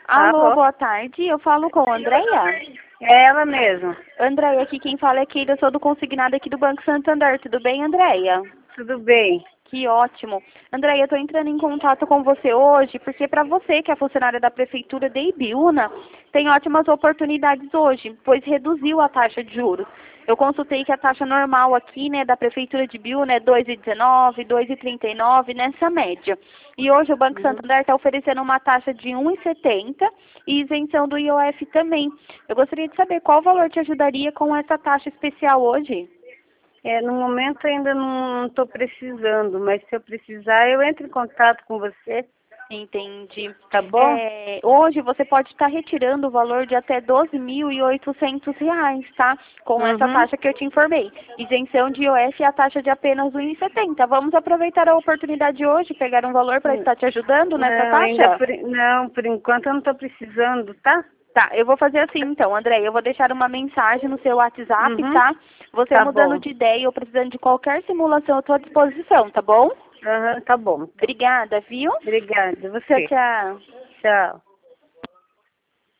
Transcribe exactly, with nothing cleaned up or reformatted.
Alô, Alô? boa tarde. Eu falo com a Andréia. É ela mesma. Andréia, aqui quem fala é Keila, eu sou do consignado aqui do Banco Santander. Tudo bem, Andréia? Tudo bem? Que ótimo. Andréia, eu estou entrando em contato com você hoje, porque para você, que é funcionária da Prefeitura de Ibiúna, tem ótimas oportunidades hoje, pois reduziu a taxa de juros. Eu consultei que a taxa normal aqui, né, da Prefeitura de Ibiúna é dois vírgula dezenove, dois vírgula trinta e nove, nessa média. E hoje o Banco Uhum. Santander está oferecendo uma taxa de um vírgula setenta e isenção do I O F também. Eu gostaria de saber qual valor te ajudaria com essa taxa especial hoje. É, no momento ainda não estou precisando, mas se eu precisar, eu entro em contato com você, Entendi. tá bom? É, hoje você pode estar retirando o valor de até doze mil e oitocentos reais, tá? Com essa Uhum. taxa que eu te informei. Isenção de I O F e a taxa de apenas um vírgula setenta. Vamos aproveitar a oportunidade de hoje, pegar um valor para estar te ajudando nessa Não, ainda taxa? por, não, por enquanto eu não estou precisando, tá? Tá, eu vou fazer assim então, André, eu vou deixar uma mensagem no seu WhatsApp, Uhum. tá? Você Tá mudando bom. de ideia ou precisando de qualquer simulação, eu estou à disposição, tá bom? Uhum, tá bom. Obrigada, viu? Obrigada. Tchau, Você. tchau. Tchau.